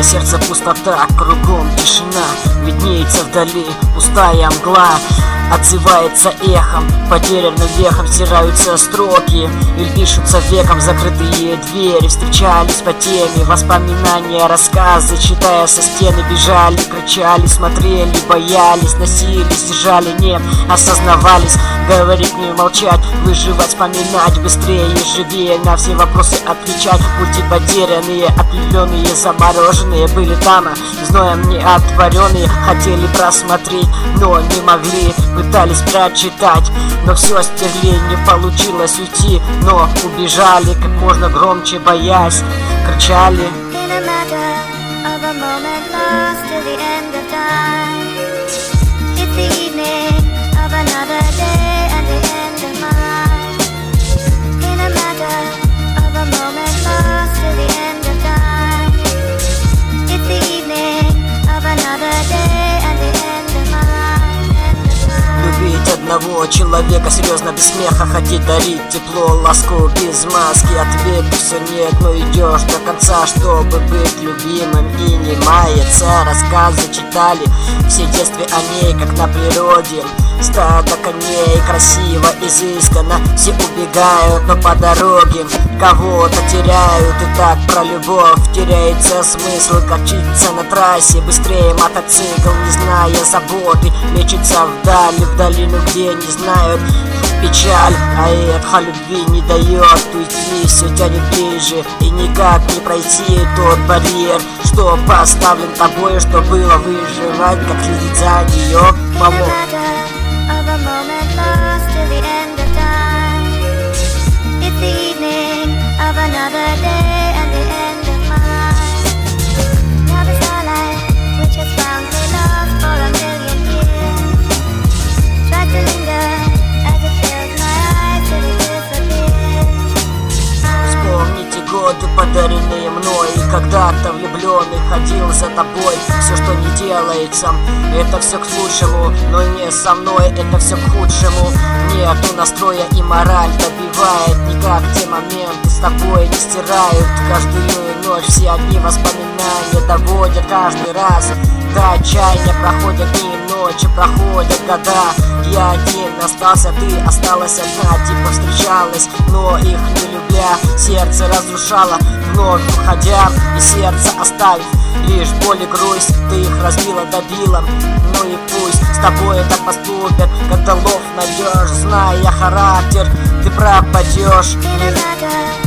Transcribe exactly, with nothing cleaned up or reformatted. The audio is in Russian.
сердце пустота, кругом тишина. Виднеется вдали пустая мгла, отзывается эхом, потерянным вехом стираются строки или пишутся веком закрытые двери. Встречались по теме воспоминания, рассказы, читая со стены, бежали, кричали, смотрели, боялись, носились, держали, не осознавались. Говорить, не молчать, выживать, вспоминать, быстрее и живее на все вопросы отвечать. Пути потерянные, определенные, замороженные были там, зноем не отворенные, хотели просмотреть, но не могли. Пытались прочитать, но все стерли, не получилось уйти, но убежали как можно громче, боясь, кричали. Одного человека серьезно, без смеха, хотеть дарить тепло, ласку без маски. Ответ все нет, но идешь до конца, чтобы быть любимым и не маяться. Рассказы читали все в детстве о ней, как на природе. Стадо коней, красиво, изысканно, все убегают, но по дороге кого-то теряют. И так про любовь теряется смысл, качиться на трассе быстрее мотоцикл, не зная заботы, мечется вдали, в долину, где не знают печаль. А эта любви не дает уйти, все тянет ближе и никак не пройти тот барьер, что поставлен тобой, что было выживать, как следить за нее, помог. Годы, подаренные мной, и когда-то влюбленный ходил за тобой. Все, что не делается, это все к лучшему, но не со мной, это все к худшему. Нету настроя, и мораль добивает, никак те моменты с тобой не стирают. Каждую ночь все одни воспоминания доводят каждый раз до отчаяния. Проходят дни и ночи, проходят года, я один остался, ты осталась одна. Типа встречалась, но их не любя, сердце разрушало, вновь уходя, и сердце оставив лишь боль и грусть. Ты их разбила, добила, ну и пусть с тобой так поступят, когда лов найдешь, зная характер, ты пропадешь.